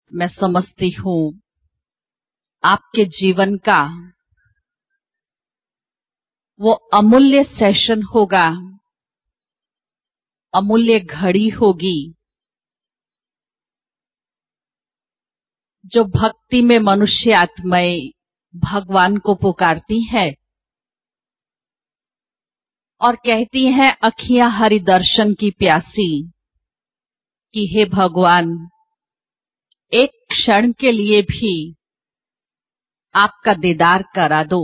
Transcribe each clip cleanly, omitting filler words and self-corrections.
मैं समझती हूँ आपके जीवन का वो अमूल्य सेशन होगा, अमूल्य घड़ी होगी, जो भक्ति में मनुष्य आत्माएं भगवान को पुकारती है और कहती हैं अखियां हरि दर्शन की प्यासी कि हे भगवान, एक क्षण के लिए भी आपका दीदार करा दो।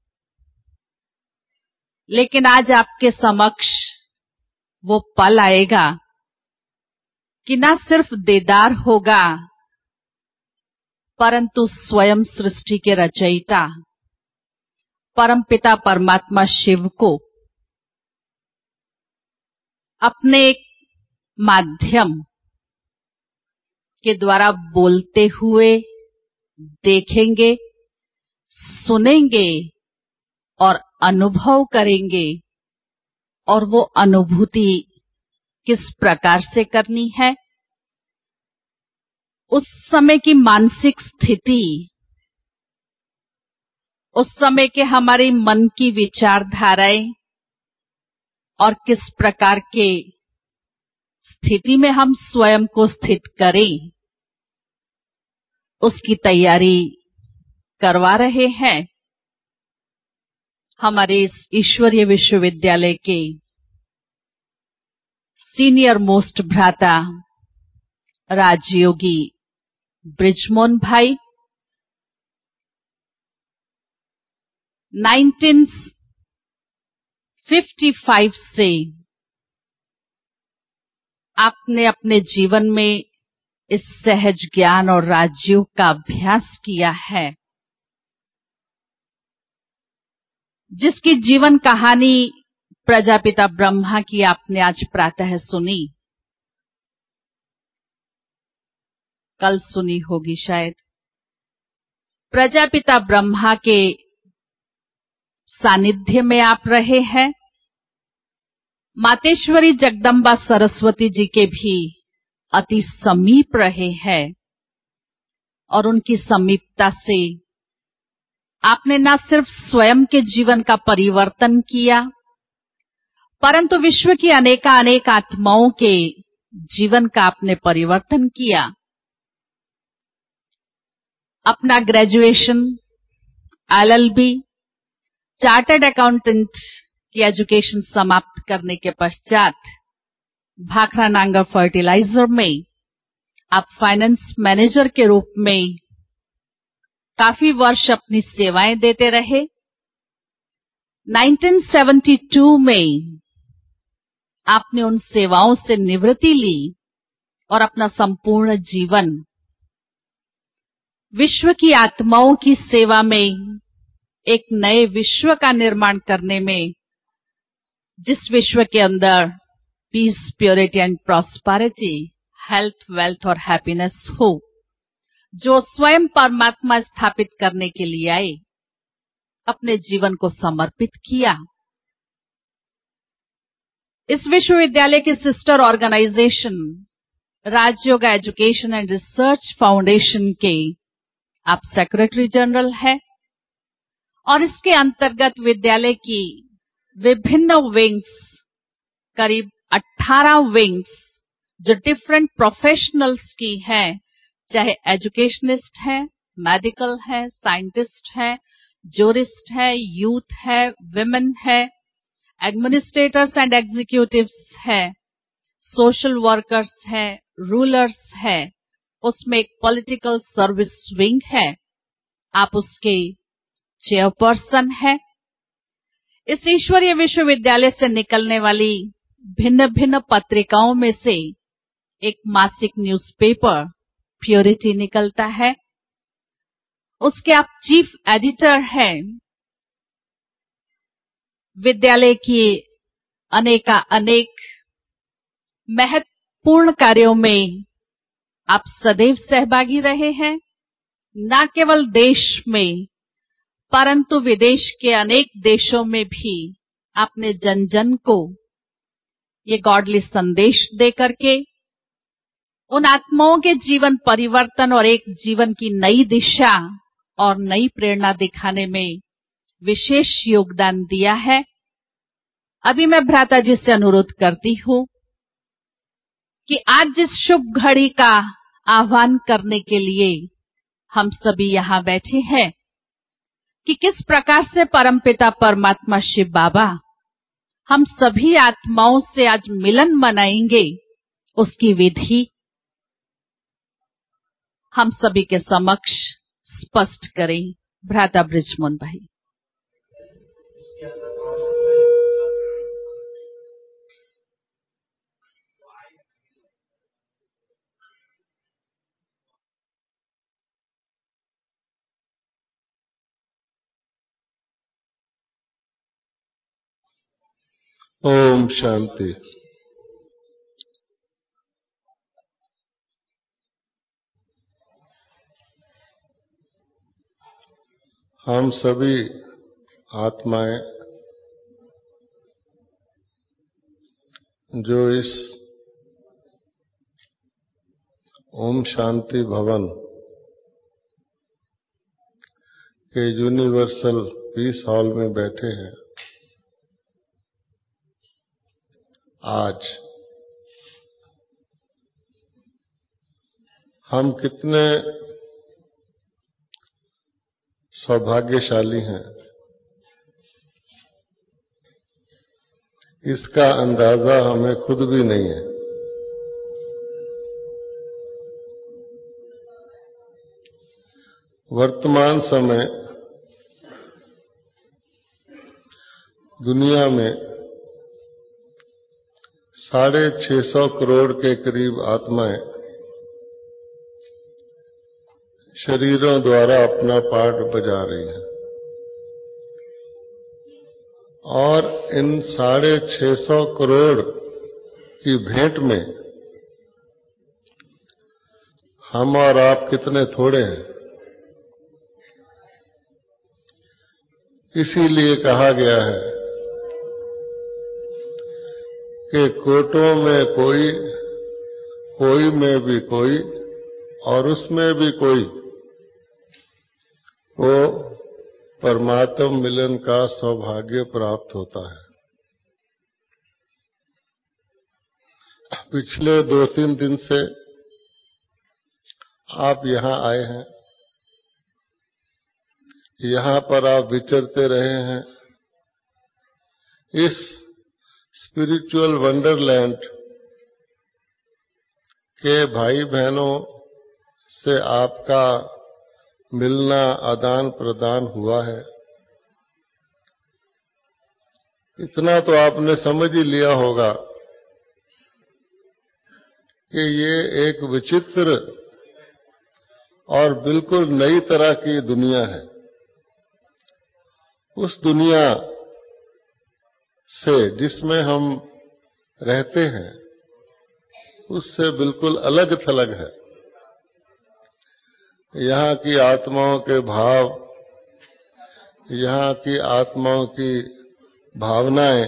लेकिन आज आपके समक्ष वो पल आएगा कि ना सिर्फ दीदार होगा, परंतु स्वयं सृष्टि के रचयिता परमपिता परमात्मा शिव को अपने एक माध्यम के द्वारा बोलते हुए देखेंगे, सुनेंगे और अनुभव करेंगे। और वो अनुभूति किस प्रकार से करनी है, उस समय की मानसिक स्थिति, उस समय के हमारे मन की विचारधाराएं और किस प्रकार के स्थिति में हम स्वयं को स्थित करें, उसकी तैयारी करवा रहे हैं हमारे इस ईश्वरीय विश्वविद्यालय के सीनियर मोस्ट भ्राता राजयोगी ब्रिजमोहन भाई। 1955 से आपने अपने जीवन में इस सहज ज्ञान और राजयोग का अभ्यास किया है, जिसकी जीवन कहानी प्रजापिता ब्रह्मा की आपने आज प्रातः सुनी, कल सुनी होगी शायद। प्रजापिता ब्रह्मा के सानिध्य में आप रहे हैं, मातेश्वरी जगदम्बा सरस्वती जी के भी अति समीप रहे हैं और उनकी समीपता से आपने न सिर्फ स्वयं के जीवन का परिवर्तन किया, परंतु विश्व की अनेक आत्माओं के जीवन का आपने परिवर्तन किया। अपना ग्रेजुएशन, LLB, चार्टर्ड अकाउंटेंट की एजुकेशन समाप्त करने के पश्चात भाखड़ा नांगा फर्टिलाइजर में आप फाइनेंस मैनेजर के रूप में काफी वर्ष अपनी सेवाएं देते रहे। 1972 में आपने उन सेवाओं से निवृत्ति ली और अपना संपूर्ण जीवन विश्व की आत्माओं की सेवा में, एक नए विश्व का निर्माण करने में, जिस विश्व के अंदर peace, purity and prosperity, health, wealth और हैप्पीनेस हो, जो स्वयं परमात्मा स्थापित करने के लिए आए, अपने जीवन को समर्पित किया। इस विश्वविद्यालय के sister organisation Rajyoga education and research foundation के आप सेक्रेटरी जनरल है और इसके अंतर्गत विद्यालय की विभिन्न विंग्स, करीब 18 विंग्स, जो डिफरेंट प्रोफेशनल्स की हैं, चाहे एजुकेशनिस्ट है, मेडिकल है, साइंटिस्ट है, जूरिस्ट है, यूथ है, विमेन है, एडमिनिस्ट्रेटर्स एंड एग्जीक्यूटिव्स है, सोशल वर्कर्स है, रूलर्स है, उसमें एक पॉलिटिकल सर्विस विंग है, आप उसके चेयरपर्सन है। इस ईश्वरीय विश्वविद्यालय से निकलने वाली भिन्न भिन्न पत्रिकाओं में से एक मासिक न्यूज़पेपर प्योरिटी निकलता है, उसके आप चीफ एडिटर हैं। विद्यालय की अनेक महत्वपूर्ण कार्यों में आप सदैव सहभागी रहे हैं, न केवल देश में परंतु विदेश के अनेक देशों में भी आपने जन जन को ये गॉडली संदेश दे करके उन आत्माओं के जीवन परिवर्तन और एक जीवन की नई दिशा और नई प्रेरणा दिखाने में विशेष योगदान दिया है। अभी मैं भ्राता जी से अनुरोध करती हूं कि आज इस शुभ घड़ी का आह्वान करने के लिए हम सभी यहां बैठे हैं कि किस प्रकार से परमपिता परमात्मा शिव बाबा हम सभी आत्माओं से आज मिलन मनाएंगे, उसकी विधि हम सभी के समक्ष स्पष्ट करें। भ्राता ब्रिजमोहन भाई। ओम शांति। हम सभी आत्माएं जो इस ओम शांति भवन के यूनिवर्सल पीस हॉल में बैठे हैं, आज हम कितने सौभाग्यशाली हैं, इसका अंदाजा हमें खुद भी नहीं है। वर्तमान समय दुनिया में 650 करोड़ के करीब आत्माएं शरीरों द्वारा अपना पार्ट बजा रही हैं और इन 650 करोड़ की भेंट में हम और आप कितने थोड़े हैं। इसीलिए कहा गया है कि कोटों में कोई, कोई में भी कोई और उसमें भी कोई को परमात्म मिलन का सौभाग्य प्राप्त होता है। पिछले 2-3 दिन से आप यहां आए हैं, यहां पर आप विचरते रहे हैं। इस स्पिरिचुअल वंडरलैंड के भाई बहनों से आपका मिलना, आदान प्रदान हुआ है। इतना तो आपने समझ ही लिया होगा कि ये एक विचित्र और बिल्कुल नई तरह की दुनिया है। उस दुनिया से जिसमें हम रहते हैं उससे बिल्कुल अलग थलग है। यहाँ की आत्माओं के भाव, यहाँ की आत्माओं की भावनाएं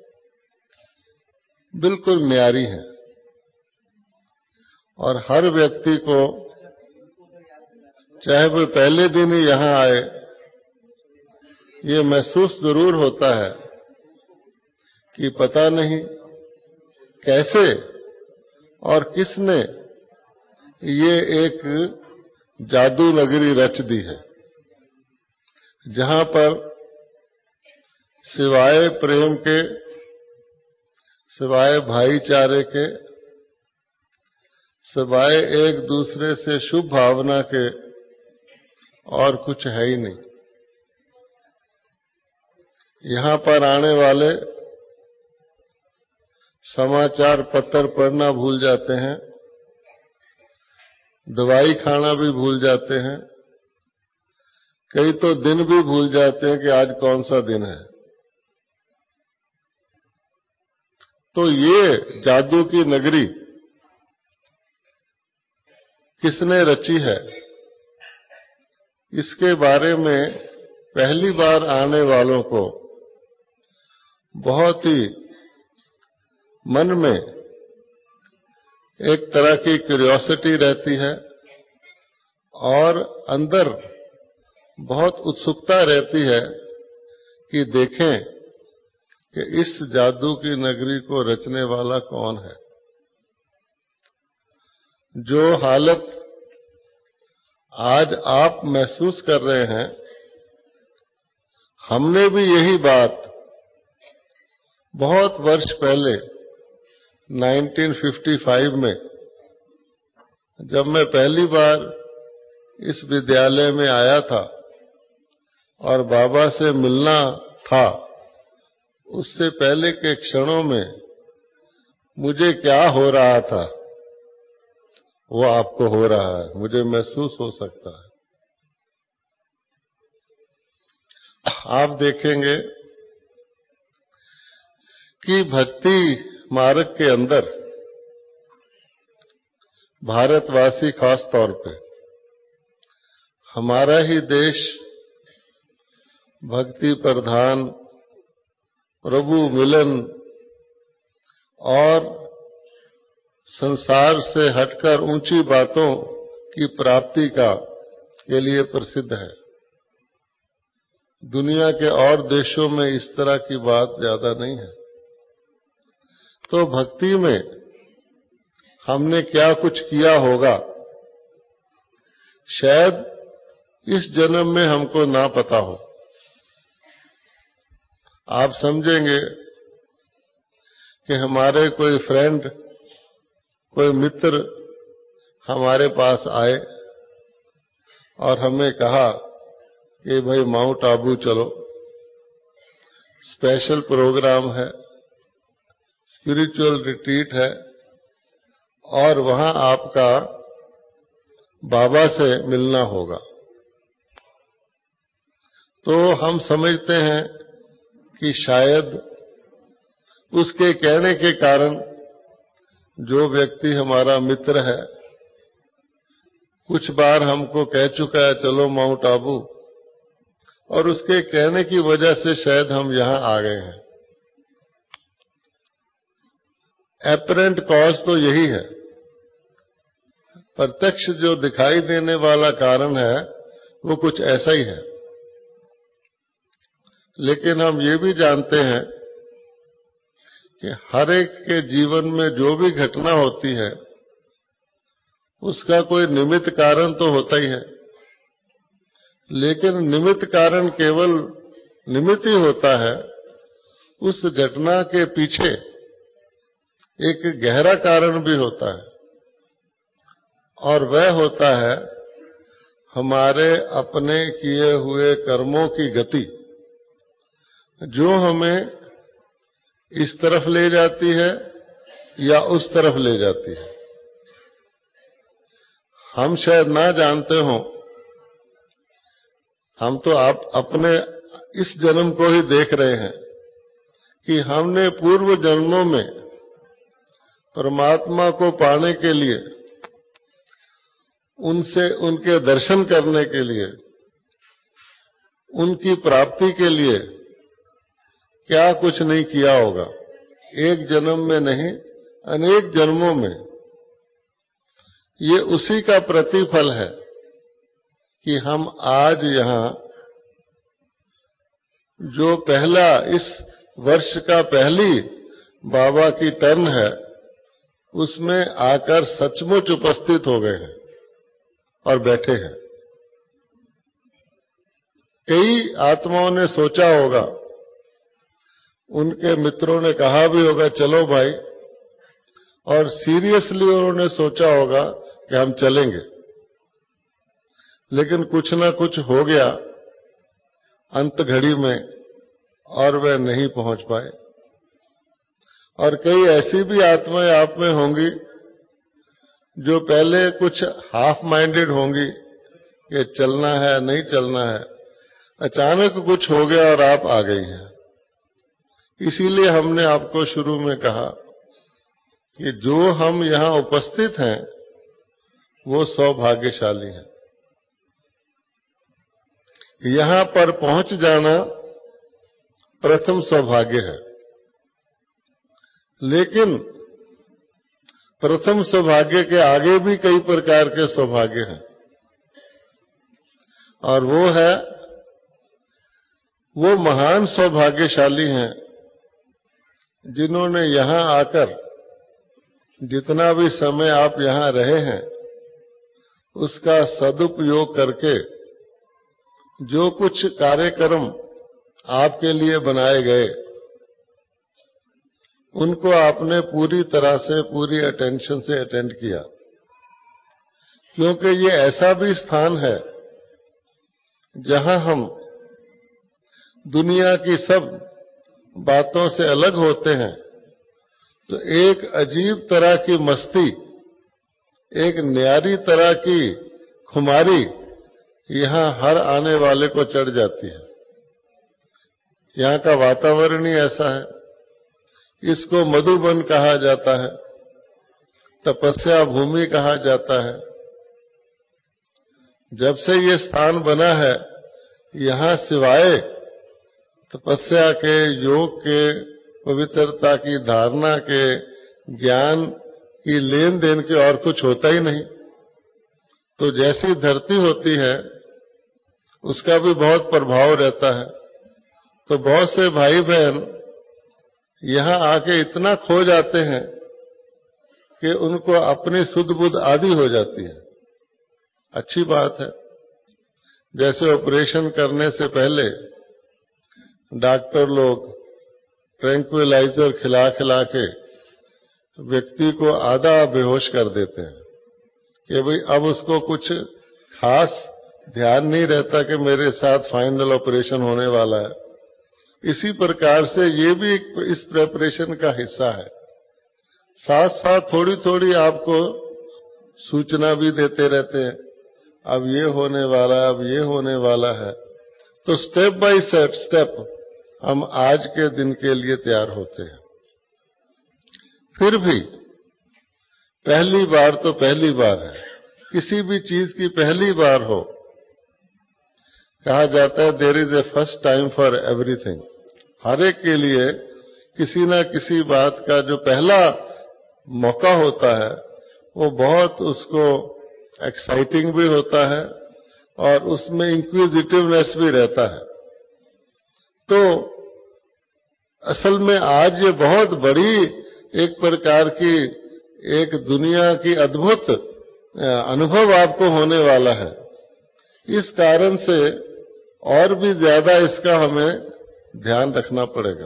बिल्कुल न्यारी हैं और हर व्यक्ति को, चाहे वो पहले दिन ही यहाँ आए, ये महसूस जरूर होता है कि पता नहीं कैसे और किसने ये एक जादू नगरी रच दी है, जहां पर सिवाय प्रेम के, सिवाय भाईचारे के, सिवाय एक दूसरे से शुभ भावना के और कुछ है ही नहीं। यहाँ पर आने वाले समाचार पत्र पढ़ना भूल जाते हैं, दवाई खाना भी भूल जाते हैं, कई तो दिन भी भूल जाते हैं कि आज कौन सा दिन है। तो ये जादू की नगरी किसने रची है, इसके बारे में पहली बार आने वालों को बहुत ही मन में एक तरह की क्यूरियोसिटी रहती है और अंदर बहुत उत्सुकता रहती है कि देखें कि इस जादू की नगरी को रचने वाला कौन है। जो हालत आज आप महसूस कर रहे हैं, हमने भी यही बात बहुत वर्ष पहले 1955 में, जब मैं पहली बार इस विद्यालय में आया था और बाबा से मिलना था, उससे पहले के क्षणों में मुझे क्या हो रहा था वो आपको हो रहा है, मुझे महसूस हो सकता है। आप देखेंगे कि भक्ति मार्ग के अंदर भारतवासी खास तौर पे, हमारा ही देश भक्ति प्रधान, प्रभु मिलन और संसार से हटकर ऊंची बातों की प्राप्ति के लिए प्रसिद्ध है। दुनिया के और देशों में इस तरह की बात ज्यादा नहीं है। तो भक्ति में हमने क्या कुछ किया होगा, शायद इस जन्म में हमको ना पता हो। आप समझेंगे कि हमारे कोई फ्रेंड, कोई मित्र हमारे पास आए और हमें कहा कि भाई माउंट आबू चलो, स्पेशल प्रोग्राम है, स्पिरिचुअल रिट्रीट है और वहां आपका बाबा से मिलना होगा। तो हम समझते हैं कि शायद उसके कहने के कारण जो व्यक्ति हमारा मित्र है, कुछ बार हमको कह चुका है चलो माउंट आबू, और उसके कहने की वजह से शायद हम यहां आ गए हैं। एपरेंट कॉज तो यही है, प्रत्यक्ष जो दिखाई देने वाला कारण है वो कुछ ऐसा ही है। लेकिन हम ये भी जानते हैं कि हर एक के जीवन में जो भी घटना होती है उसका कोई निमित्त कारण तो होता ही है, लेकिन निमित्त कारण केवल निमित्त ही होता है। उस घटना के पीछे एक गहरा कारण भी होता है और वह होता है हमारे अपने किए हुए कर्मों की गति, जो हमें इस तरफ ले जाती है या उस तरफ ले जाती है। हम शायद ना जानते हों, हम तो आप अपने इस जन्म को ही देख रहे हैं कि हमने पूर्व जन्मों में परमात्मा को पाने के लिए, उनसे उनके दर्शन करने के लिए, उनकी प्राप्ति के लिए क्या कुछ नहीं किया होगा। एक जन्म में नहीं, अनेक जन्मों में। ये उसी का प्रतिफल है कि हम आज यहां, जो पहला इस वर्ष का पहली बाबा की टर्न है, उसमें आकर सचमुच उपस्थित हो गए हैं और बैठे हैं। कई आत्माओं ने सोचा होगा, उनके मित्रों ने कहा भी होगा चलो भाई, और सीरियसली उन्होंने सोचा होगा कि हम चलेंगे, लेकिन कुछ ना कुछ हो गया अंत घड़ी में और वे नहीं पहुंच पाए। और कई ऐसी भी आत्माएं आप में होंगी जो पहले कुछ हाफ माइंडेड होंगी कि चलना है नहीं चलना है, अचानक कुछ हो गया और आप आ गई हैं। इसीलिए हमने आपको शुरू में कहा कि जो हम यहां उपस्थित हैं वो सौभाग्यशाली हैं। यहां पर पहुंच जाना प्रथम सौभाग्य है, लेकिन प्रथम सौभाग्य के आगे भी कई प्रकार के सौभाग्य हैं, और वो महान सौभाग्यशाली हैं जिन्होंने यहां आकर जितना भी समय आप यहां रहे हैं उसका सदुपयोग करके जो कुछ कार्यक्रम आपके लिए बनाए गए उनको आपने पूरी तरह से, पूरी अटेंशन से अटेंड किया, क्योंकि ये ऐसा भी स्थान है जहां हम दुनिया की सब बातों से अलग होते हैं। तो एक अजीब तरह की मस्ती, एक न्यारी तरह की खुमारी यहां हर आने वाले को चढ़ जाती है। यहां का वातावरण ही ऐसा है। इसको मधुबन कहा जाता है, तपस्या भूमि कहा जाता है। जब से ये स्थान बना है, यहां सिवाय तपस्या के, योग के, पवित्रता की धारणा के, ज्ञान की लेन देन के और कुछ होता ही नहीं। तो जैसी धरती होती है उसका भी बहुत प्रभाव रहता है। तो बहुत से भाई बहन यहां आके इतना खो जाते हैं कि उनको अपनी सुध बुध आदि हो जाती है। अच्छी बात है। जैसे ऑपरेशन करने से पहले डॉक्टर लोग ट्रैंक्विलाइजर खिला खिला के व्यक्ति को आधा बेहोश कर देते हैं कि भाई अब उसको कुछ खास ध्यान नहीं रहता कि मेरे साथ फाइनल ऑपरेशन होने वाला है। इसी प्रकार से ये भी इस प्रेपरेशन का हिस्सा है। साथ साथ थोड़ी थोड़ी आपको सूचना भी देते रहते हैं, अब ये होने वाला है, अब ये होने वाला है। तो स्टेप बाय स्टेप हम आज के दिन के लिए तैयार होते हैं। फिर भी पहली बार तो पहली बार है। किसी भी चीज की पहली बार हो, कहा जाता है there is a first time for everything. हर एक के लिए किसी ना किसी बात का जो पहला मौका होता है वो बहुत उसको एक्साइटिंग भी होता है और उसमें इंक्विजिटिवनेस भी रहता है। तो असल में आज ये बहुत बड़ी एक प्रकार की एक दुनिया की अद्भुत अनुभव आपको होने वाला है। इस कारण से और भी ज्यादा इसका हमें ध्यान रखना पड़ेगा।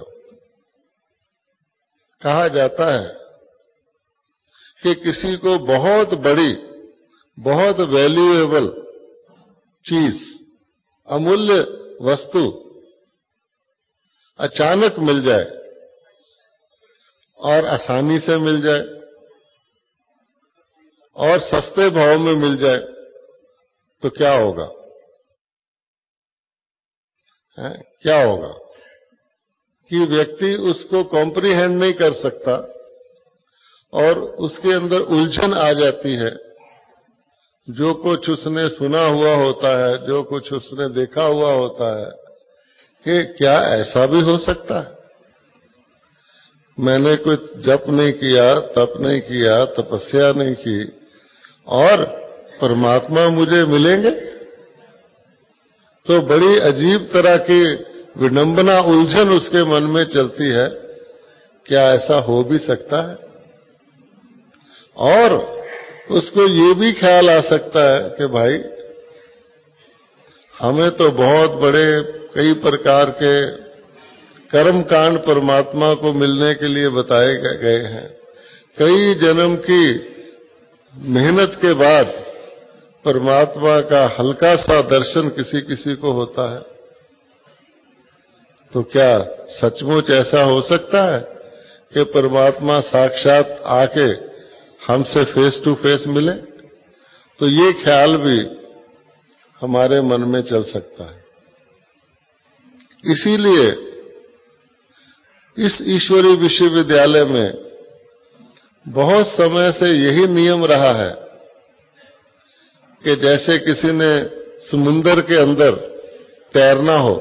कहा जाता है कि किसी को बहुत बड़ी, बहुत वैल्यूएबल चीज, अमूल्य वस्तु अचानक मिल जाए और आसानी से मिल जाए और सस्ते भाव में मिल जाए तो क्या होगा? क्या होगा कि व्यक्ति उसको कॉम्प्रिहेंड नहीं कर सकता और उसके अंदर उलझन आ जाती है। जो कुछ उसने सुना हुआ होता है, जो कुछ उसने देखा हुआ होता है कि क्या ऐसा भी हो सकता है? मैंने कुछ जप नहीं किया, तप नहीं किया, तपस्या नहीं की और परमात्मा मुझे मिलेंगे? तो बड़ी अजीब तरह की विडंबना, उलझन उसके मन में चलती है। क्या ऐसा हो भी सकता है? और उसको ये भी ख्याल आ सकता है कि भाई हमें तो बहुत बड़े कई प्रकार के कर्म कांड परमात्मा को मिलने के लिए बताए गए हैं। कई जन्म की मेहनत के बाद परमात्मा का हल्का सा दर्शन किसी किसी को होता है। तो क्या सचमुच ऐसा हो सकता है कि परमात्मा साक्षात आके हमसे फेस टू फेस मिले? तो ये ख्याल भी हमारे मन में चल सकता है। इसीलिए इस ईश्वरीय विश्वविद्यालय में बहुत समय से यही नियम रहा है कि जैसे किसी ने समुद्र के अंदर तैरना हो,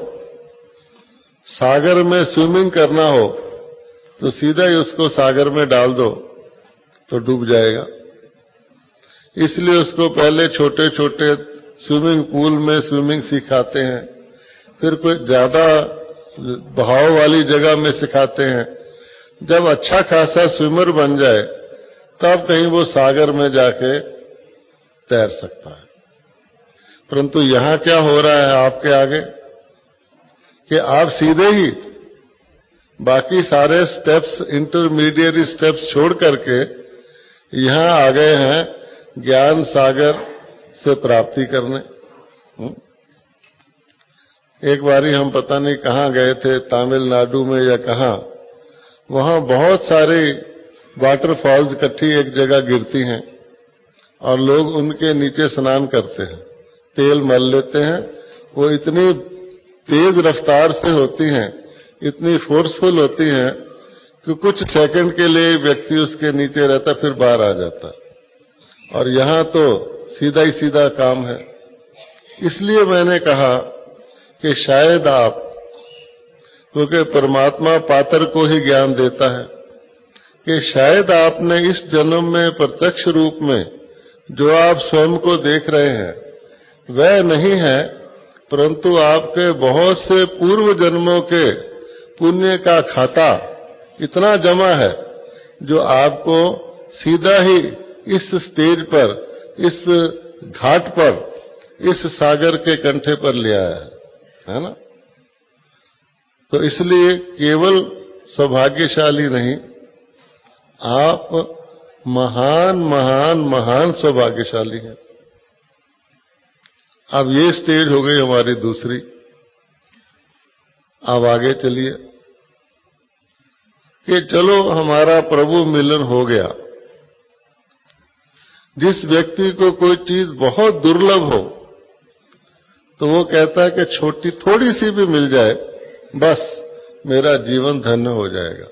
सागर में स्विमिंग करना हो, तो सीधा ही उसको सागर में डाल दो, तो डूब जाएगा। इसलिए उसको पहले छोटे छोटे स्विमिंग पूल में स्विमिंग सिखाते हैं, फिर कोई ज्यादा बहाव वाली जगह में सिखाते हैं। जब अच्छा खासा स्विमर बन जाए तब कहीं वो सागर में जाके तैर सकता है। परंतु यहां क्या हो रहा है आपके आगे कि आप सीधे ही बाकी सारे स्टेप्स, इंटरमीडिएट स्टेप्स छोड़ करके यहां आ गए हैं ज्ञान सागर से प्राप्ति करने। एक बारी हम पता नहीं कहां गए थे, तमिलनाडु में या कहां, वहां बहुत सारे वाटरफॉल्स इकट्ठी एक जगह गिरती हैं और लोग उनके नीचे स्नान करते हैं, तेल मल लेते हैं। वो इतनी तेज रफ्तार से होती हैं, इतनी फोर्सफुल होती हैं कि कुछ सेकंड के लिए व्यक्ति उसके नीचे रहता फिर बाहर आ जाता। और यहां तो सीधा ही सीधा काम है। इसलिए मैंने कहा कि शायद आप, क्योंकि परमात्मा पात्र को ही ज्ञान देता है, कि शायद आपने इस जन्म में प्रत्यक्ष रूप में जो आप स्वयं को देख रहे हैं वह नहीं है, परंतु आपके बहुत से पूर्व जन्मों के पुण्य का खाता इतना जमा है जो आपको सीधा ही इस स्टेज पर, इस घाट पर, इस सागर के कंठे पर ले आया है ना। तो इसलिए केवल सौभाग्यशाली नहीं, आप महान महान महान सौभाग्यशाली हैं। अब ये स्टेज हो गई हमारी दूसरी। अब आगे चलिए कि चलो हमारा प्रभु मिलन हो गया। जिस व्यक्ति को कोई चीज बहुत दुर्लभ हो तो वो कहता है कि छोटी थोड़ी सी भी मिल जाए बस मेरा जीवन धन्य हो जाएगा।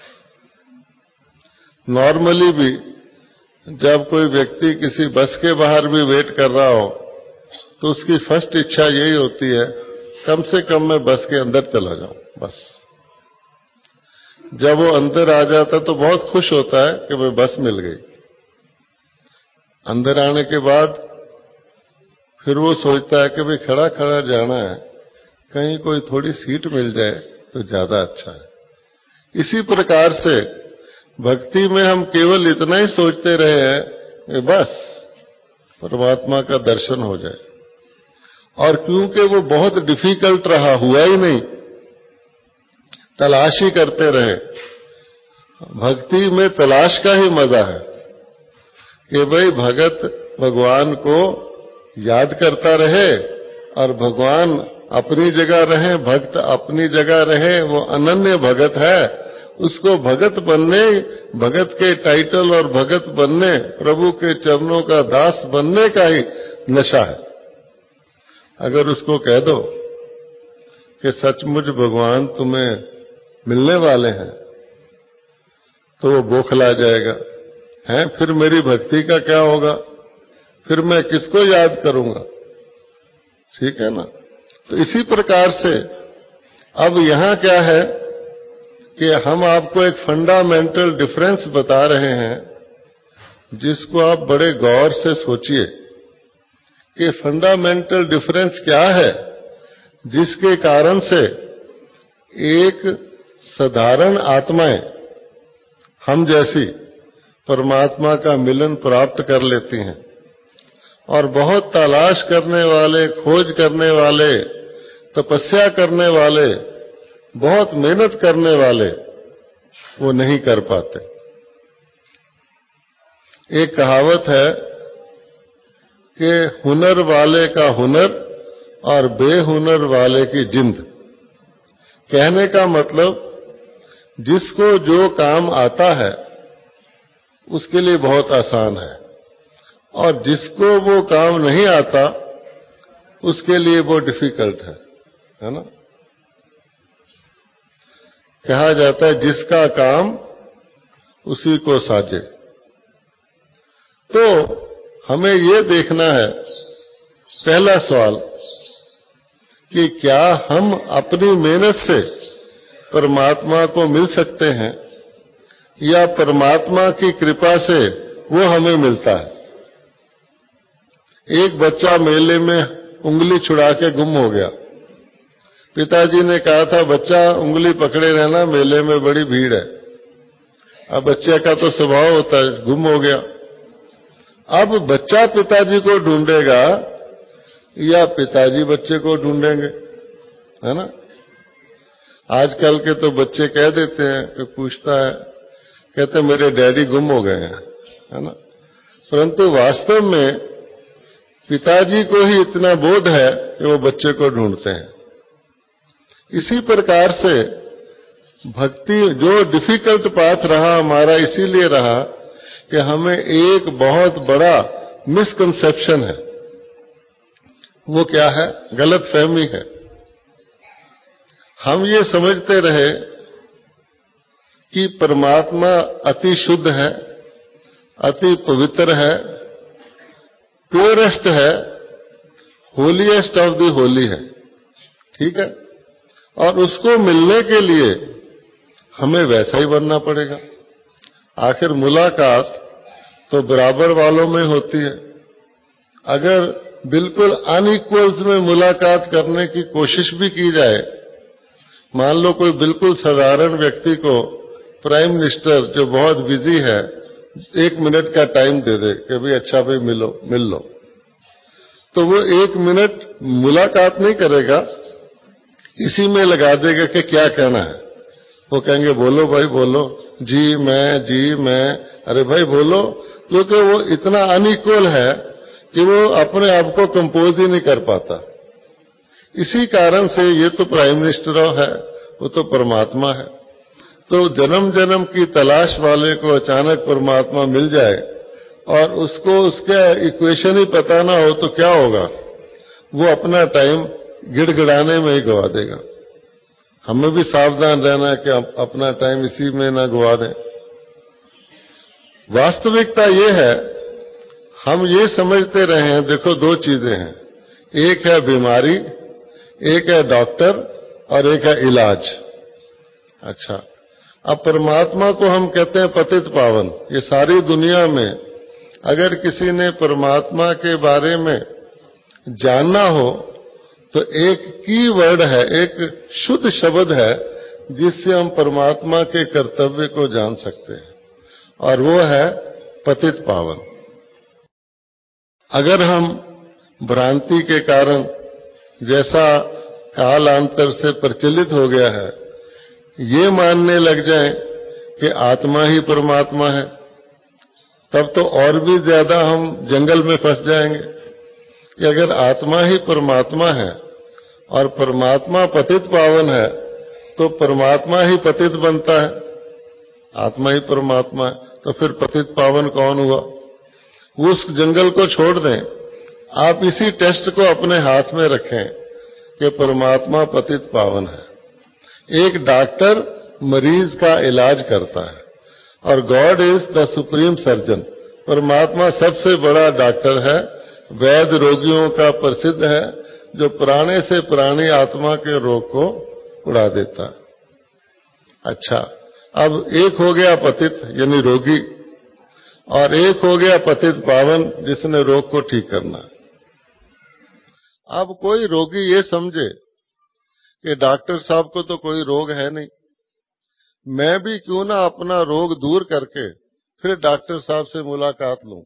नॉर्मली भी जब कोई व्यक्ति किसी बस के बाहर भी वेट कर रहा हो तो उसकी फर्स्ट इच्छा यही होती है कम से कम मैं बस के अंदर चला जाऊं बस। जब वो अंदर आ जाता तो बहुत खुश होता है कि मैं बस मिल गई। अंदर आने के बाद फिर वो सोचता है कि भाई खड़ा खड़ा जाना है, कहीं कोई थोड़ी सीट मिल जाए तो ज्यादा अच्छा है। इसी प्रकार से भक्ति में हम केवल इतना ही सोचते रहे हैं कि बस परमात्मा का दर्शन हो जाए। और क्योंकि वो बहुत डिफिकल्ट रहा, हुआ ही नहीं, तलाश ही करते रहे। भक्ति में तलाश का ही मजा है कि भाई भगत भगवान को याद करता रहे और भगवान अपनी जगह रहे, भक्त अपनी जगह रहे। वो अनन्य भगत है, उसको भगत बनने, भगत के टाइटल और भगत बनने, प्रभु के चरणों का दास बनने का ही नशा है। अगर उसको कह दो कि सचमुच भगवान तुम्हें मिलने वाले हैं तो वो बौखला जाएगा। हैं फिर मेरी भक्ति का क्या होगा, फिर मैं किसको याद करूंगा। ठीक है ना। तो इसी प्रकार से अब यहां क्या है कि हम आपको एक फंडामेंटल डिफरेंस बता रहे हैं जिसको आप बड़े गौर से सोचिए कि फंडामेंटल डिफरेंस क्या है जिसके कारण से एक साधारण आत्माएं हम जैसी परमात्मा का मिलन प्राप्त कर लेती हैं और बहुत तलाश करने वाले, खोज करने वाले, तपस्या करने वाले, बहुत मेहनत करने वाले वो नहीं कर पाते। एक कहावत है कि हुनर वाले का हुनर और बेहुनर वाले की जिंद। कहने का मतलब जिसको जो काम आता है उसके लिए बहुत आसान है और जिसको वो काम नहीं आता उसके लिए वो डिफिकल्ट है ना। कहा जाता है जिसका काम उसी को साजे। तो हमें ये देखना है, पहला सवाल, कि क्या हम अपनी मेहनत से परमात्मा को मिल सकते हैं। या परमात्मा की कृपा से वो हमें मिलता है। एक बच्चा मेले में उंगली छुड़ा के गुम हो गया। पिताजी ने कहा था बच्चा उंगली पकड़े रहना, मेले में बड़ी भीड़ है। अब बच्चे का तो स्वभाव होता है, गुम हो गया। अब बच्चा पिताजी को ढूंढेगा या पिताजी बच्चे को ढूंढेंगे, है ना? आजकल के तो बच्चे कह देते हैं, कोई पूछता है कहते मेरे डैडी गुम हो गए हैं, है ना? परंतु वास्तव में पिताजी को ही इतना बोध है कि वो बच्चे को ढूंढते हैं। इसी प्रकार से भक्ति जो डिफिकल्ट पाथ रहा हमारा, इसीलिए रहा कि हमें एक बहुत बड़ा मिसकंसेप्शन है। वो क्या है? गलत फहमी है। हम ये समझते रहे कि परमात्मा अति शुद्ध है, अति पवित्र है, प्योरेस्ट है, होलीएस्ट ऑफ द होली है, ठीक है? और उसको मिलने के लिए हमें वैसा ही बनना पड़ेगा। आखिर मुलाकात तो बराबर वालों में होती है। अगर बिल्कुल अनइक्वल्स में मुलाकात करने की कोशिश भी की जाए, मान लो कोई बिल्कुल साधारण व्यक्ति को प्राइम मिनिस्टर जो बहुत बिजी है 1 मिनट का टाइम दे दे कि भाई अच्छा भाई मिल लो, तो वो 1 मिनट मुलाकात नहीं करेगा, इसी में लगा देगा कि क्या कहना है। वो कहेंगे बोलो भाई बोलो, जी मैं, अरे भाई बोलो, क्योंकि वो इतना अनइक्वल है कि वो अपने आप को कंपोज ही नहीं कर पाता। इसी कारण से ये तो प्राइम मिनिस्टर है, वो तो परमात्मा है। तो जन्म जन्म की तलाश वाले को अचानक परमात्मा मिल जाए और उसको उसका इक्वेशन ही पता ना हो तो क्या होगा? वो अपना टाइम गिड़गिड़ाने में ही गवा देगा। हमें भी सावधान रहना है कि अपना टाइम इसी में ना गवा दें। वास्तविकता ये है, हम ये समझते रहे हैं, देखो 2 चीजें हैं, एक है बीमारी, एक है डॉक्टर और एक है इलाज। अच्छा, अब परमात्मा को हम कहते हैं पतित पावन। ये सारी दुनिया में अगर किसी ने परमात्मा के बारे में जानना हो तो एक की वर्ड है, एक शुद्ध शब्द है जिससे हम परमात्मा के कर्तव्य को जान सकते हैं, और वो है पतित पावन। अगर हम भ्रांति के कारण, जैसा कालांतर से प्रचलित हो गया है, ये मानने लग जाएं कि आत्मा ही परमात्मा है, तब तो और भी ज्यादा हम जंगल में फंस जाएंगे। कि अगर आत्मा ही परमात्मा है और परमात्मा पतित पावन है, तो परमात्मा ही पतित बनता है, आत्मा ही परमात्मा है, तो फिर पतित पावन कौन हुआ? उस जंगल को छोड़ दें, आप इसी टेस्ट को अपने हाथ में रखें कि परमात्मा पतित पावन है। एक डॉक्टर मरीज का इलाज करता है और God is the supreme surgeon. परमात्मा सबसे बड़ा डॉक्टर है, वैद्य रोगियों का प्रसिद्ध है, जो प्राणी से प्राणी आत्मा के रोग को उड़ा देता है। अच्छा, अब एक हो गया पतित यानी रोगी, और एक हो गया पतित पावन जिसने रोग को ठीक करना। अब कोई रोगी ये समझे कि डॉक्टर साहब को तो कोई रोग है नहीं, मैं भी क्यों ना अपना रोग दूर करके फिर डॉक्टर साहब से मुलाकात लूं।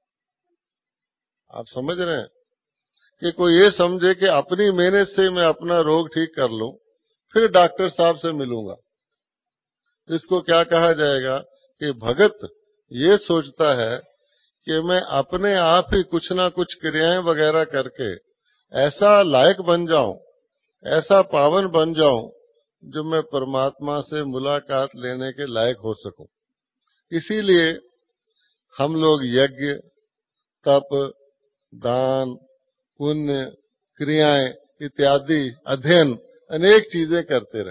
आप समझ रहे हैं कि कोई ये समझे कि अपनी मेहनत से मैं अपना रोग ठीक कर लूं, फिर डॉक्टर साहब से मिलूंगा। इसको क्या कहा जाएगा कि भगत ये सोचता है कि मैं अपने आप ही कुछ ना कुछ क्रियाएं वगैरह करके ऐसा लायक बन जाऊं, ऐसा पावन बन जाऊं, जो मैं परमात्मा से मुलाकात लेने के लायक हो सकूं। इसीलिए हम लोग यज्ञ, तप, दान, पुण्य, क्रियाएं इत्यादि अध्ययन अनेक चीजें करते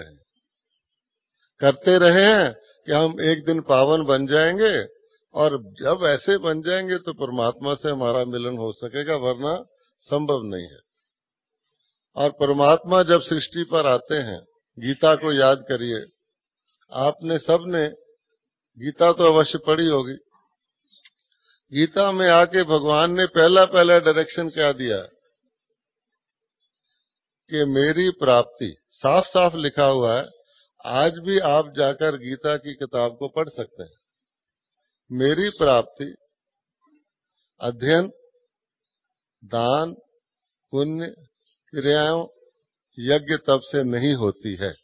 रहे हैं कि हम एक दिन पावन बन जाएंगे, और जब ऐसे बन जाएंगे तो परमात्मा से हमारा मिलन हो सकेगा, वरना संभव नहीं है। और परमात्मा जब सृष्टि पर आते हैं, गीता को याद करिए, आपने सबने गीता तो अवश्य पढ़ी होगी। गीता में आके भगवान ने पहला डायरेक्शन क्या दिया कि मेरी प्राप्ति, साफ साफ लिखा हुआ है। आज भी आप जाकर गीता की किताब को पढ़ सकते हैं। मेरी प्राप्ति अध्ययन, दान, पुण्य, क्रियाओं, यज्ञ तप से नहीं होती है।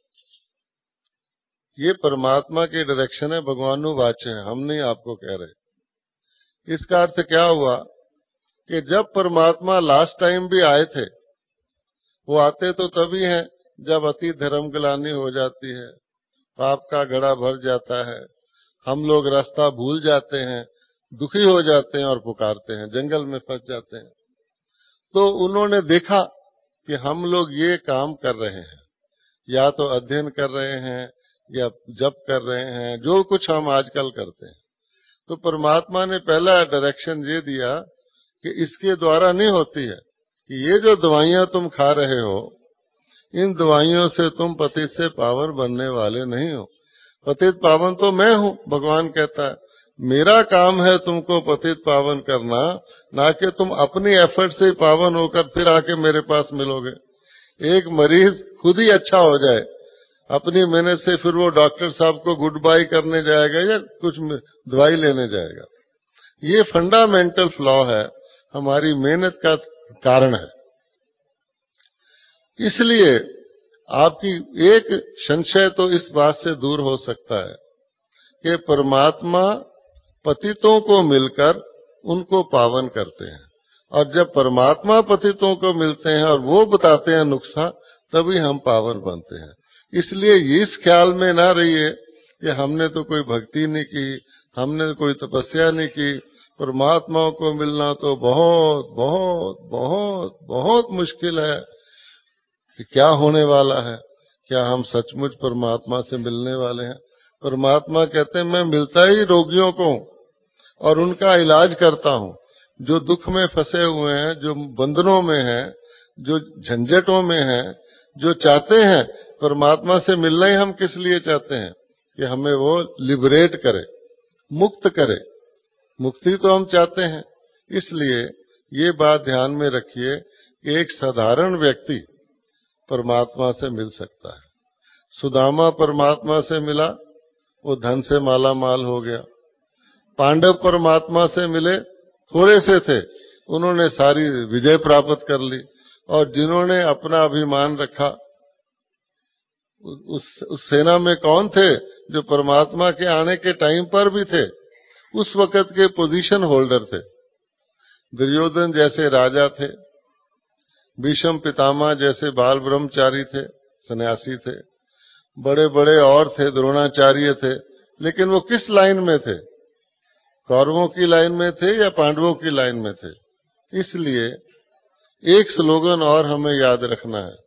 ये परमात्मा की डायरेक्शन है, भगवानुवाच्य है, हम नहीं आपको कह रहे। इसका अर्थ क्या हुआ कि जब परमात्मा लास्ट टाइम भी आए थे, वो आते तो तभी हैं जब अति धर्म ग्लानि हो जाती है, पाप का घड़ा भर जाता है, हम लोग रास्ता भूल जाते हैं, दुखी हो जाते हैं और पुकारते हैं, जंगल में फंस जाते हैं। तो उन्होंने देखा कि हम लोग ये काम कर रहे हैं, या तो अध्ययन कर रहे हैं या जप कर रहे हैं, जो कुछ हम आजकल करते हैं। तो परमात्मा ने पहला डायरेक्शन ये दिया कि इसके द्वारा नहीं होती है, कि ये जो दवाइयां तुम खा रहे हो, इन दवाइयों से तुम पतित से पावन बनने वाले नहीं हो। पतित पावन तो मैं हूं, भगवान कहता है। मेरा काम है तुमको पतित पावन करना, ना कि तुम अपनी एफर्ट से पावन होकर फिर आके मेरे पास मिलोगे। एक मरीज खुद ही अच्छा हो जाए अपनी मेहनत से, फिर वो डॉक्टर साहब को गुड बाय करने जाएगा या कुछ दवाई लेने जाएगा। ये फंडामेंटल फ्लॉ है, हमारी मेहनत का कारण है। इसलिए आपकी एक संशय तो इस बात से दूर हो सकता है कि परमात्मा पतितों को मिलकर उनको पावन करते हैं, और जब परमात्मा पतितों को मिलते हैं और वो बताते हैं नुस्खा, तभी हम पावन बनते हैं। इसलिए इस ख्याल में ना रहिए कि हमने तो कोई भक्ति नहीं की, हमने कोई तपस्या नहीं की, परमात्मा को मिलना तो बहुत बहुत बहुत बहुत मुश्किल है। कि क्या होने वाला है? क्या हम सचमुच परमात्मा से मिलने वाले हैं? परमात्मा कहते हैं मैं मिलता ही रोगियों को और उनका इलाज करता हूं। जो दुख में फंसे हुए हैं, जो बंधनों में हैं, जो झंझटों में हैं, जो चाहते हैं परमात्मा से मिलना ही हम किस लिए चाहते हैं कि हमें वो लिबरेट करे, मुक्त करे। मुक्ति तो हम चाहते हैं। इसलिए ये बात ध्यान में रखिए कि एक साधारण व्यक्ति परमात्मा से मिल सकता है। सुदामा परमात्मा से मिला, वो धन से माला माल हो गया। पांडव परमात्मा से मिले, थोड़े से थे, उन्होंने सारी विजय प्राप्त कर ली। और जिन्होंने अपना अभिमान रखा, उस सेना में कौन थे जो परमात्मा के आने के टाइम पर भी थे, उस वक्त के पोजीशन होल्डर थे। दुर्योधन जैसे राजा थे, भीष्म पितामह जैसे बाल ब्रह्मचारी थे, सन्यासी थे, बड़े बड़े और थे, द्रोणाचार्य थे। लेकिन वो किस लाइन में थे? कौरवों की लाइन में थे या पांडवों की लाइन में थे? इसलिए एक स्लोगन और हमें याद रखना है,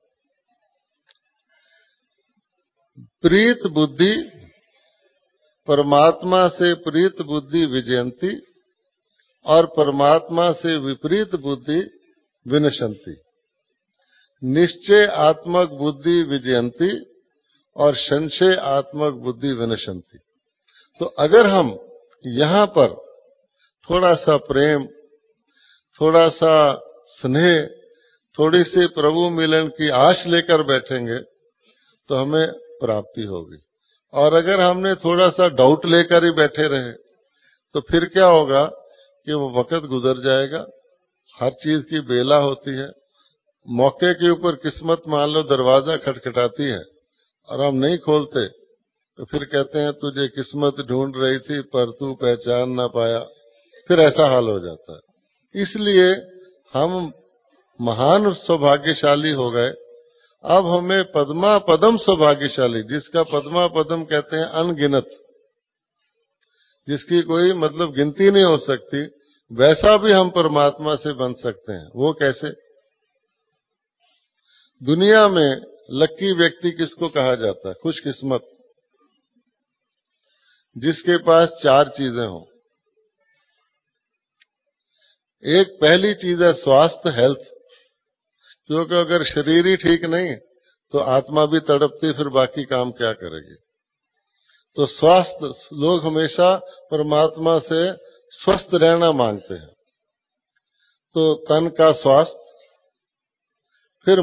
प्रीत बुद्धि परमात्मा से प्रीत बुद्धि विजयंती और परमात्मा से विपरीत बुद्धि विनशंति। निश्चय आत्मक बुद्धि विजयंती और संशय आत्मक बुद्धि विनशंति। तो अगर हम यहां पर थोड़ा सा प्रेम, थोड़ा सा स्नेह, थोड़ी सी प्रभु मिलन की आश लेकर बैठेंगे तो हमें प्राप्ति होगी। और अगर हमने थोड़ा सा डाउट लेकर ही बैठे रहे तो फिर क्या होगा कि वो वक्त गुजर जाएगा। हर चीज की बेला होती है। मौके के ऊपर किस्मत मान लो दरवाजा खटखटाती है और हम नहीं खोलते तो फिर कहते हैं तुझे किस्मत ढूंढ रही थी पर तू पहचान ना पाया। फिर ऐसा हाल हो जाता है। इसलिए हम महान सौभाग्यशाली हो गए। अब हमें पद्मा पदम सौभाग्यशाली, जिसका पद्मा पदम कहते हैं अनगिनत, जिसकी कोई मतलब गिनती नहीं हो सकती, वैसा भी हम परमात्मा से बन सकते हैं। वो कैसे? दुनिया में लक्की व्यक्ति किसको कहा जाता है? खुशकिस्मत, जिसके पास 4 चीजें हों। एक पहली चीज है स्वास्थ्य, हेल्थ, क्योंकि अगर शरीर ही ठीक नहीं तो आत्मा भी तड़पती, फिर बाकी काम क्या करेगी। तो स्वास्थ्य, लोग हमेशा परमात्मा से स्वस्थ रहना मांगते हैं। तो तन का स्वास्थ्य, फिर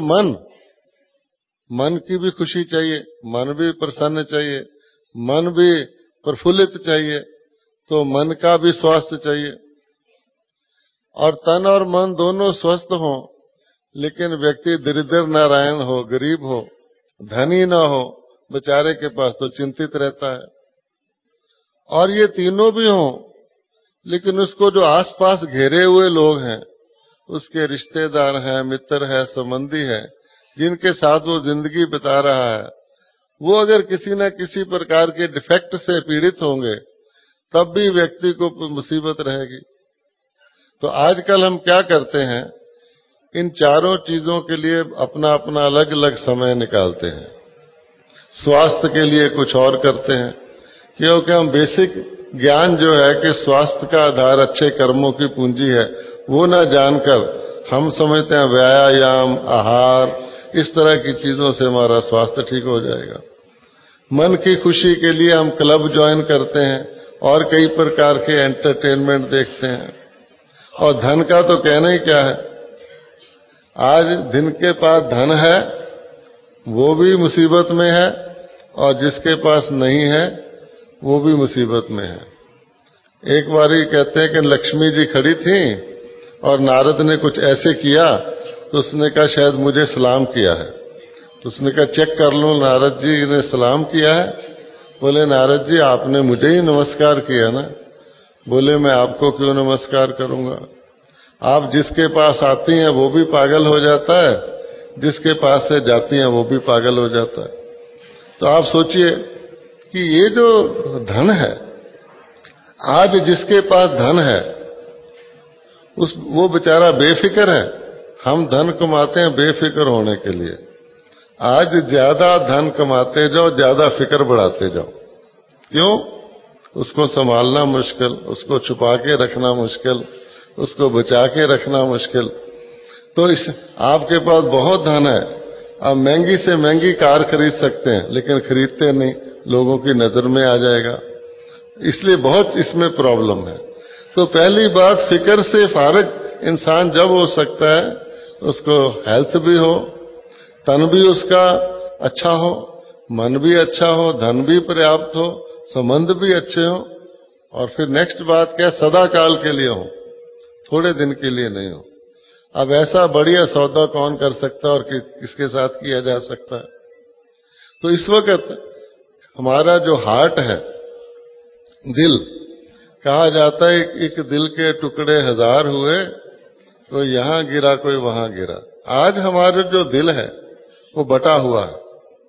मन की भी खुशी चाहिए, मन भी प्रसन्न चाहिए, मन भी प्रफुल्लित चाहिए, तो मन का भी स्वास्थ्य चाहिए। और तन और मन दोनों स्वस्थ हों, लेकिन व्यक्ति दरिद्र नारायण हो, गरीब हो, धनी ना हो, बेचारे के पास, तो चिंतित रहता है। और ये तीनों भी हों, लेकिन उसको जो आसपास घेरे हुए लोग हैं, उसके रिश्तेदार हैं, मित्र है, संबंधी है, जिनके साथ वो जिंदगी बिता रहा है, वो अगर किसी न किसी प्रकार के डिफेक्ट से पीड़ित होंगे, तब भी व्यक्ति को मुसीबत रहेगी। तो आजकल हम क्या करते हैं, इन चारों चीजों के लिए अपना अपना अलग अलग समय निकालते हैं। स्वास्थ्य के लिए कुछ और करते हैं, क्योंकि हम बेसिक ज्ञान जो है कि स्वास्थ्य का आधार अच्छे कर्मों की पूंजी है, वो ना जानकर हम समझते हैं व्यायाम, आहार, इस तरह की चीजों से हमारा स्वास्थ्य ठीक हो जाएगा। मन की खुशी के लिए हम क्लब ज्वाइन करते हैं और कई प्रकार के एंटरटेनमेंट देखते हैं। और धन का तो कहना ही क्या है, आज जिनके पास धन है वो भी मुसीबत में है, और जिसके पास नहीं है वो भी मुसीबत में है। एक बारी कहते हैं कि लक्ष्मी जी खड़ी थी और नारद ने कुछ ऐसे किया, तो उसने कहा शायद मुझे सलाम किया है। तो उसने कहा चेक कर लो, नारद जी ने सलाम किया है? बोले नारद जी आपने मुझे ही नमस्कार किया ना। बोले मैं आपको क्यों नमस्कार करूंगा, आप जिसके पास आती हैं वो भी पागल हो जाता है, जिसके पास से जाती हैं वो भी पागल हो जाता है। तो आप सोचिए कि ये जो धन है, आज जिसके पास धन है वो बेचारा बेफिक्र है। हम धन कमाते हैं बेफिक्र होने के लिए। आज ज्यादा धन कमाते जाओ, ज्यादा फिक्र बढ़ाते जाओ। क्यों? उसको संभालना मुश्किल, उसको छुपा के रखना मुश्किल, उसको बचा के रखना मुश्किल। तो इस आपके पास बहुत धन है, आप महंगी से महंगी कार खरीद सकते हैं, लेकिन खरीदते नहीं, लोगों की नजर में आ जाएगा, इसलिए बहुत इसमें प्रॉब्लम है। तो पहली बात, फिक्र से फारग इंसान जब हो सकता है, उसको हेल्थ भी हो, तन भी उसका अच्छा हो, मन भी अच्छा हो, धन भी पर्याप्त हो, संबंध भी अच्छे हो, और फिर नेक्स्ट बात क्या, सदा काल के लिए हो, थोड़े दिन के लिए नहीं हो। अब ऐसा बढ़िया सौदा कौन कर सकता है और किसके साथ किया जा सकता है? तो इस वक्त हमारा जो हार्ट है, दिल, कहा जाता है एक दिल के टुकड़े हजार हुए, कोई यहां गिरा कोई वहां गिरा। आज हमारा जो दिल है वो बटा हुआ है।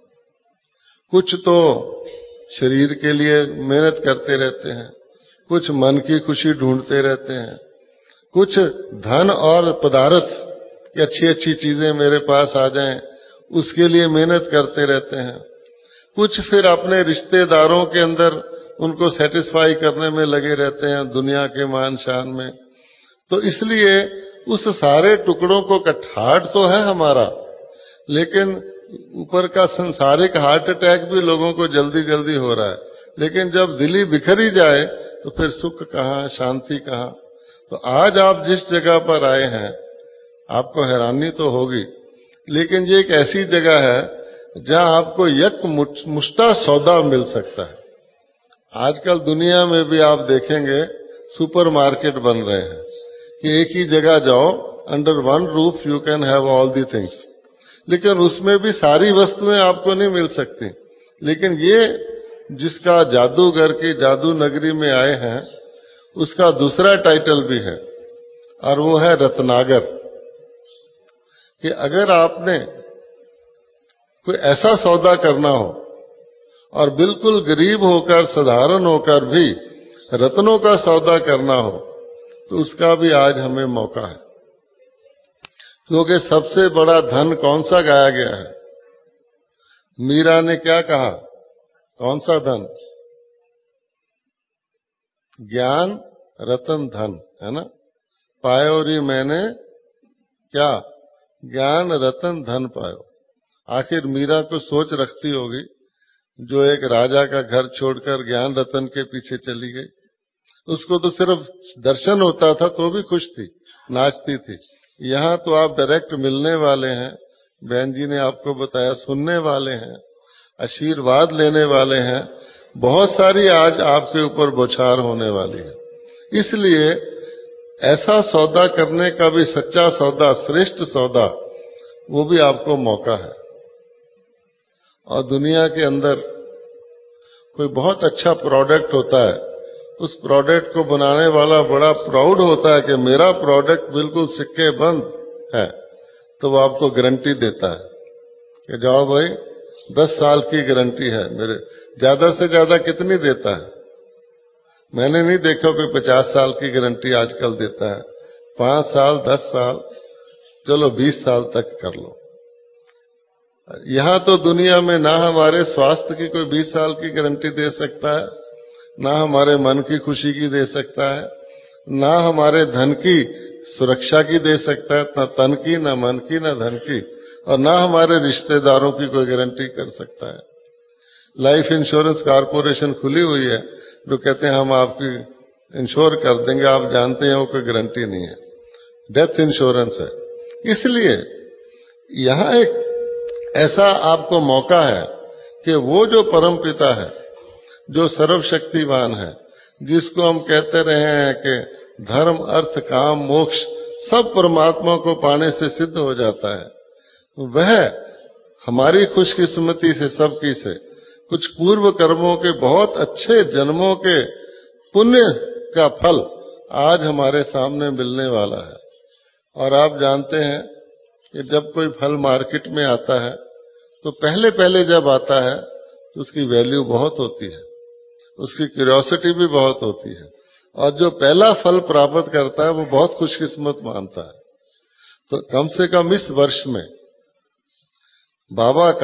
कुछ तो शरीर के लिए मेहनत करते रहते हैं, कुछ मन की खुशी ढूंढते रहते हैं, कुछ धन और पदार्थ की अच्छी अच्छी चीजें मेरे पास आ जाएं उसके लिए मेहनत करते रहते हैं, कुछ फिर अपने रिश्तेदारों के अंदर उनको सेटिस्फाई करने में लगे रहते हैं, दुनिया के मान शान में। तो इसलिए उस सारे टुकड़ों को हार्ट तो है हमारा, लेकिन ऊपर का संसारिक हार्ट अटैक भी लोगों को जल्दी जल्दी हो रहा है। लेकिन जब दिल ही बिखर ही जाए तो फिर सुख कहाँ, शांति कहाँ? तो आज आप जिस जगह पर आए हैं, आपको हैरानी तो होगी, लेकिन ये एक ऐसी जगह है जहां आपको यक मुश्ता सौदा मिल सकता है। आजकल दुनिया में भी आप देखेंगे सुपरमार्केट बन रहे हैं कि एक ही जगह जाओ, under one roof you can have all the things, लेकिन उसमें भी सारी वस्तुएं आपको नहीं मिल सकती। लेकिन ये जिसका जादूगर की जादू नगरी में आए हैं, उसका दूसरा टाइटल भी है, और वो है रत्नागर। कि अगर आपने कोई ऐसा सौदा करना हो और बिल्कुल गरीब होकर, साधारण होकर भी रत्नों का सौदा करना हो, तो उसका भी आज हमें मौका है। क्योंकि सबसे बड़ा धन कौन सा गाया गया है? मीरा ने क्या कहा? कौन सा धन? ज्ञान रतन धन, है ना? पायो री मैंने क्या? ज्ञान रतन धन पायो। आखिर मीरा को सोच रखती होगी, जो एक राजा का घर छोड़कर ज्ञान रतन के पीछे चली गई, उसको तो सिर्फ दर्शन होता था तो भी खुश थी, नाचती थी। यहाँ तो आप डायरेक्ट मिलने वाले हैं, बहन जी ने आपको बताया, सुनने वाले हैं, आशीर्वाद लेने वाले हैं। बहुत सारी आज आपके ऊपर बौछार होने वाली है। इसलिए ऐसा सौदा करने का भी सच्चा सौदा, श्रेष्ठ सौदा, वो भी आपको मौका है। और दुनिया के अंदर कोई बहुत अच्छा प्रोडक्ट होता है, उस प्रोडक्ट को बनाने वाला बड़ा प्राउड होता है कि मेरा प्रोडक्ट बिल्कुल सिक्के बंद है, तो वो आपको गारंटी देता है कि जाओ भाई 10 साल की गारंटी है मेरे। ज्यादा से ज्यादा कितनी देता है? मैंने नहीं देखा कोई 50 साल की गारंटी आजकल देता है। 5 साल, 10 साल, चलो 20 साल तक कर लो। यहां तो दुनिया में ना हमारे स्वास्थ्य की कोई 20 साल की गारंटी दे सकता है, ना हमारे मन की खुशी की दे सकता है, ना हमारे धन की सुरक्षा की दे सकता है, ना तन की, ना मन की, ना धन की, और ना हमारे रिश्तेदारों की कोई गारंटी कर सकता है। लाइफ इंश्योरेंस कॉर्पोरेशन खुली हुई है, जो कहते हैं हम आपकी इंश्योर कर देंगे, आप जानते हैं वो कोई गारंटी नहीं है, डेथ इंश्योरेंस है। इसलिए यहां एक ऐसा आपको मौका है कि वो जो परमपिता है, जो सर्वशक्तिवान है, जिसको हम कहते रहे हैं कि धर्म, अर्थ, काम, मोक्ष सब परमात्मा को पाने से सिद्ध हो जाता है, वह हमारी खुशकिस्मती से, सबकी से, कुछ पूर्व कर्मों के बहुत अच्छे जन्मों के पुण्य का फल आज हमारे सामने मिलने वाला है। और आप जानते हैं कि जब कोई फल मार्केट में आता है तो पहले पहले जब आता है तो उसकी वैल्यू बहुत होती है, उसकी क्यूरियोसिटी भी बहुत होती है, और जो पहला फल प्राप्त करता है वो बहुत खुशकिस्मत मानता है। तो कम से कम इस वर्ष में बाबा का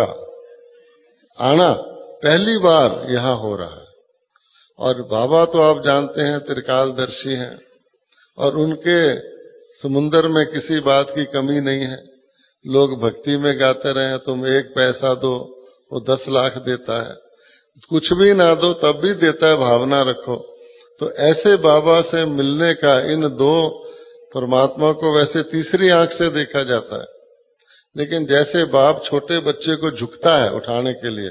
आना पहली बार यहां हो रहा है। और बाबा तो आप जानते हैं त्रिकालदर्शी हैं, और उनके समुंदर में किसी बात की कमी नहीं है। लोग भक्ति में गाते रहे, तुम 1 पैसा दो वो 10 लाख देता है, कुछ भी ना दो तब भी देता है, भावना रखो। तो ऐसे बाबा से मिलने का, इन दो परमात्मा को वैसे तीसरी आंख से देखा जाता है, लेकिन जैसे बाप छोटे बच्चे को झुकता है उठाने के लिए,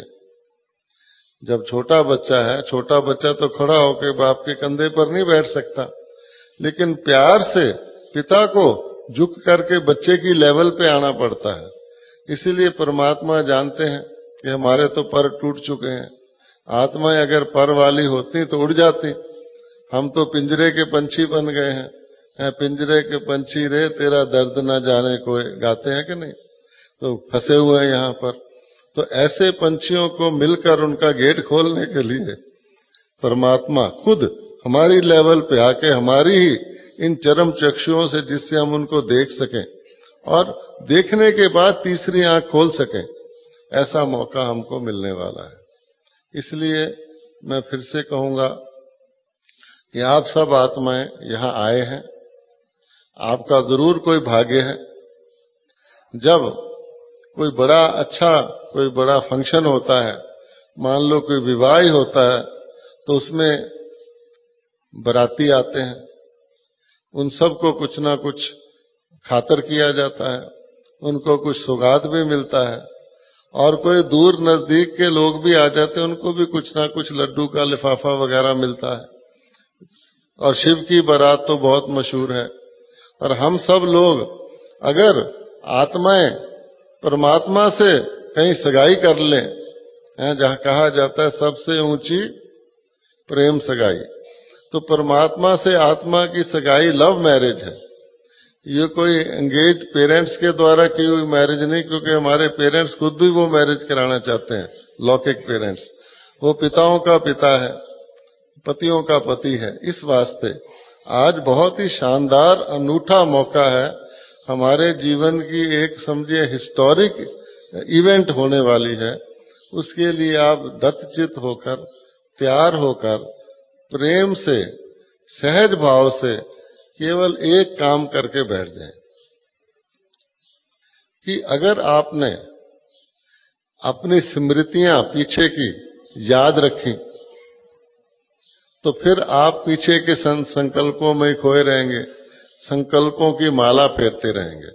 जब छोटा बच्चा है, छोटा बच्चा तो खड़ा होकर बाप के कंधे पर नहीं बैठ सकता, लेकिन प्यार से पिता को झुक करके बच्चे की लेवल पे आना पड़ता है। इसीलिए परमात्मा जानते हैं कि हमारे तो पर टूट चुके हैं, आत्माएं अगर पर वाली होती तो उड़ जाती। हम तो पिंजरे के पंछी बन गए हैं, पिंजरे के पंछी रे तेरा दर्द ना जाने कोई, गाते हैं कि नहीं? तो फंसे हुए हैं यहाँ पर। तो ऐसे पंछियों को मिलकर उनका गेट खोलने के लिए परमात्मा खुद हमारी लेवल पे आके, हमारी ही इन चरम चक्षुओं से, जिससे हम उनको देख सकें और देखने के बाद तीसरी आंख खोल सकें, ऐसा मौका हमको मिलने वाला है। इसलिए मैं फिर से कहूंगा कि आप सब आत्माएं यहां आए हैं, आपका जरूर कोई भाग्य है। जब कोई बड़ा अच्छा, कोई बड़ा फंक्शन होता है, मान लो कोई विवाह होता है, तो उसमें बराती आते हैं, उन सबको कुछ ना कुछ खातर किया जाता है, उनको कुछ सौगात भी मिलता है, और कोई दूर नजदीक के लोग भी आ जाते हैं, उनको भी कुछ ना कुछ लड्डू का लिफाफा वगैरह मिलता है। और शिव की बारात तो बहुत मशहूर है। और हम सब लोग अगर आत्माएं परमात्मा से कहीं सगाई कर लें, जहां कहा जाता है सबसे ऊंची प्रेम सगाई, तो परमात्मा से आत्मा की सगाई लव मैरिज है। ये कोई एंगेज पेरेंट्स के द्वारा की हुई मैरिज नहीं, क्योंकि हमारे पेरेंट्स खुद भी वो मैरिज कराना चाहते हैं, लौकिक पेरेंट्स। वो पिताओं का पिता है, पतियों का पति है। इस वास्ते आज बहुत ही शानदार अनूठा मौका है, हमारे जीवन की एक समझिए हिस्टोरिक इवेंट होने वाली है। उसके लिए आप दत्तचित होकर, तैयार होकर, प्रेम से, सहज भाव से केवल एक काम करके बैठ जाएं कि अगर आपने अपनी स्मृतियां पीछे की याद रखें, तो फिर आप पीछे के संकल्पों में खोए रहेंगे, संकल्पों की माला फेरते रहेंगे।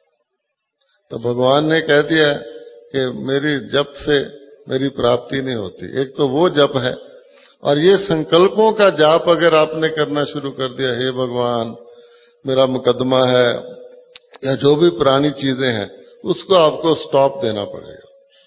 तो भगवान ने कह दिया कि मेरी जप से मेरी प्राप्ति नहीं होती। एक तो वो जप है, और ये संकल्पों का जाप अगर आपने करना शुरू कर दिया, हे भगवान मेरा मुकदमा है, या जो भी पुरानी चीजें हैं, उसको आपको स्टॉप देना पड़ेगा।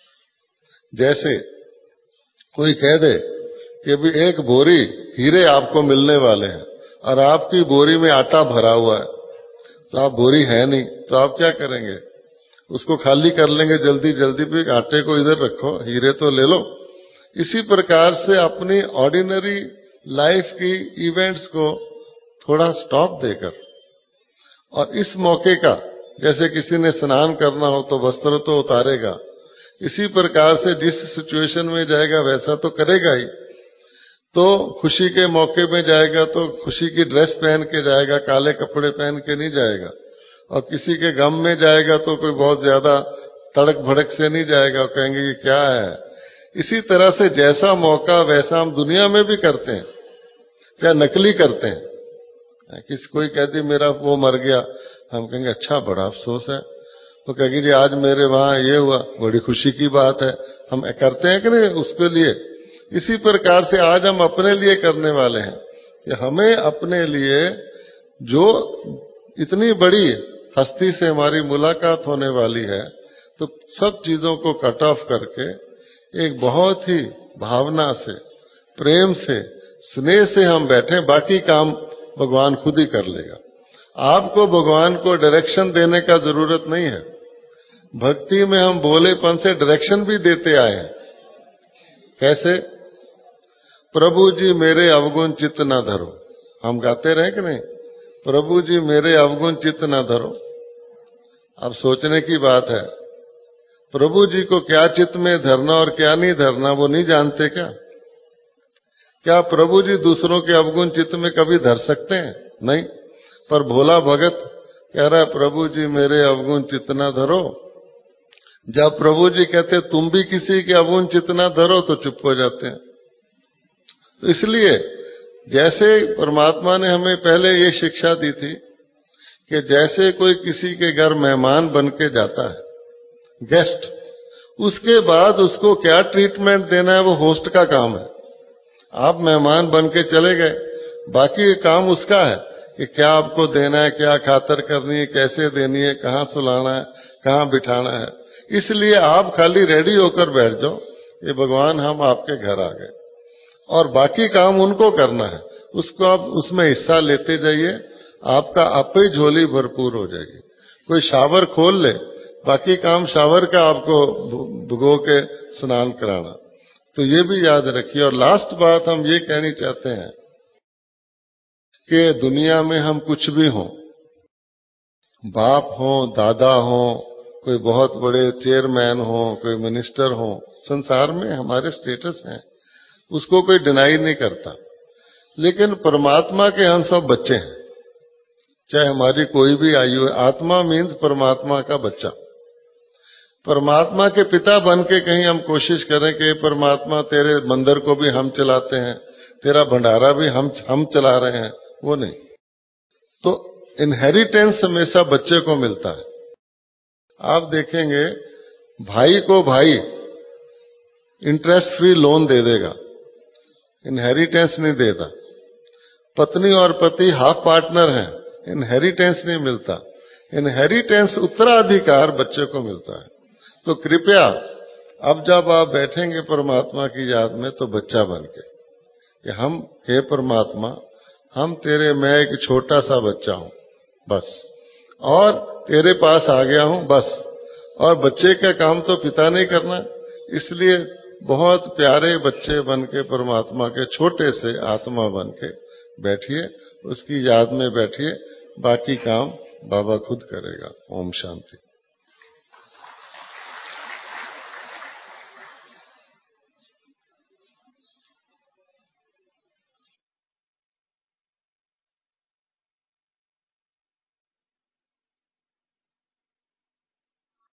जैसे कोई कह दे कि भी एक बोरी हीरे आपको मिलने वाले हैं और आपकी बोरी में आटा भरा हुआ है, तो आप बोरी है नहीं, तो आप क्या करेंगे? उसको खाली कर लेंगे जल्दी जल्दी, भी आटे को इधर रखो, हीरे तो ले लो। इसी प्रकार से अपनी ऑर्डिनरी लाइफ की इवेंट्स को थोड़ा स्टॉप देकर, और इस मौके का, जैसे किसी ने स्नान करना हो तो वस्त्र तो उतारेगा, इसी प्रकार से जिस सिचुएशन में जाएगा वैसा तो करेगा ही। तो खुशी के मौके में जाएगा तो खुशी की ड्रेस पहन के जाएगा, काले कपड़े पहन के नहीं जाएगा। और किसी के गम में जाएगा तो कोई बहुत ज्यादा तड़क भड़क से नहीं जाएगा, कहेंगे ये क्या है। इसी तरह से जैसा मौका वैसा हम दुनिया में भी करते हैं, चाहे नकली करते हैं। किसी कोई कहती मेरा वो मर गया, हम कहेंगे अच्छा बड़ा अफसोस है, तो कहेंगे जी आज मेरे वहां ये हुआ, बड़ी खुशी की बात है। हम करते हैं कि नहीं उसके लिए? इसी प्रकार से आज हम अपने लिए करने वाले हैं कि हमें अपने लिए, जो इतनी बड़ी हस्ती से हमारी मुलाकात होने वाली है, तो सब चीजों को कट ऑफ करके एक बहुत ही भावना से, प्रेम से, स्नेह से हम बैठे, बाकी काम भगवान खुद ही कर लेगा। आपको भगवान को डायरेक्शन देने का जरूरत नहीं है। भक्ति में हम भोलेपन से डायरेक्शन भी देते आए हैं। कैसे? प्रभु जी मेरे अवगुण चित्त न धरो, हम गाते रहे कि नहीं? प्रभु जी मेरे अवगुण चित्त न धरो। अब सोचने की बात है, प्रभु जी को क्या चित्त में धरना और क्या नहीं धरना वो नहीं जानते क्या? क्या प्रभु जी दूसरों के अवगुण चित्त में कभी धर सकते हैं? नहीं। पर भोला भगत कह रहा है प्रभु जी मेरे अवगुण चित्त न धरो। जब प्रभु जी कहते तुम भी किसी के अवगुण चित्त न धरो तो चुप हो जाते हैं। तो इसलिए जैसे परमात्मा ने हमें पहले ये शिक्षा दी थी कि जैसे कोई किसी के घर मेहमान बन के जाता है, गेस्ट, उसके बाद उसको क्या ट्रीटमेंट देना है वो होस्ट का काम है। आप मेहमान बन के चले गए, बाकी काम उसका है कि क्या आपको देना है, क्या खातर करनी है, कैसे देनी है, कहाँ सुलाना है, कहाँ बिठाना है। इसलिए आप खाली रेडी होकर बैठ जाओ, ये भगवान हम आपके घर आ गए, और बाकी काम उनको करना है। उसको आप उसमें हिस्सा लेते जाइए, आपका आप ही झोली भरपूर हो जाएगी। कोई शावर खोल ले, बाकी काम शावर का आपको भुगो के स्नान कराना। तो ये भी याद रखिए। और लास्ट बात हम ये कहनी चाहते हैं कि दुनिया में हम कुछ भी हों, बाप हो, दादा हो, कोई बहुत बड़े चेयरमैन हो, कोई मिनिस्टर हो, संसार में हमारे स्टेटस हैं, उसको कोई डिनाई नहीं करता। लेकिन परमात्मा के हम सब बच्चे हैं, चाहे हमारी कोई भी आयु है। आत्मा मीन्स परमात्मा का बच्चा। परमात्मा के पिता बन के कहीं हम कोशिश करें कि परमात्मा तेरे मंदिर को भी हम चलाते हैं, तेरा भंडारा भी हम चला रहे हैं, वो नहीं। तो इनहेरिटेंस हमेशा बच्चे को मिलता है। आप देखेंगे भाई को भाई इंटरेस्ट फ्री लोन दे देगा, इनहेरिटेंस नहीं देता। पत्नी और पति हाफ पार्टनर हैं, इनहेरिटेंस नहीं मिलता। इनहेरिटेंस उत्तराधिकार बच्चे को मिलता है। तो कृपया अब जब आप बैठेंगे परमात्मा की याद में तो बच्चा बन के कि हम, हे परमात्मा, हम तेरे, मैं एक छोटा सा बच्चा हूं बस, और तेरे पास आ गया हूं बस। और बच्चे का काम तो पिता नहीं करना, इसलिए बहुत प्यारे बच्चे बन के परमात्मा के छोटे से आत्मा बन के बैठिए, उसकी याद में बैठिए, बाकी काम बाबा खुद करेगा। ओम शांति।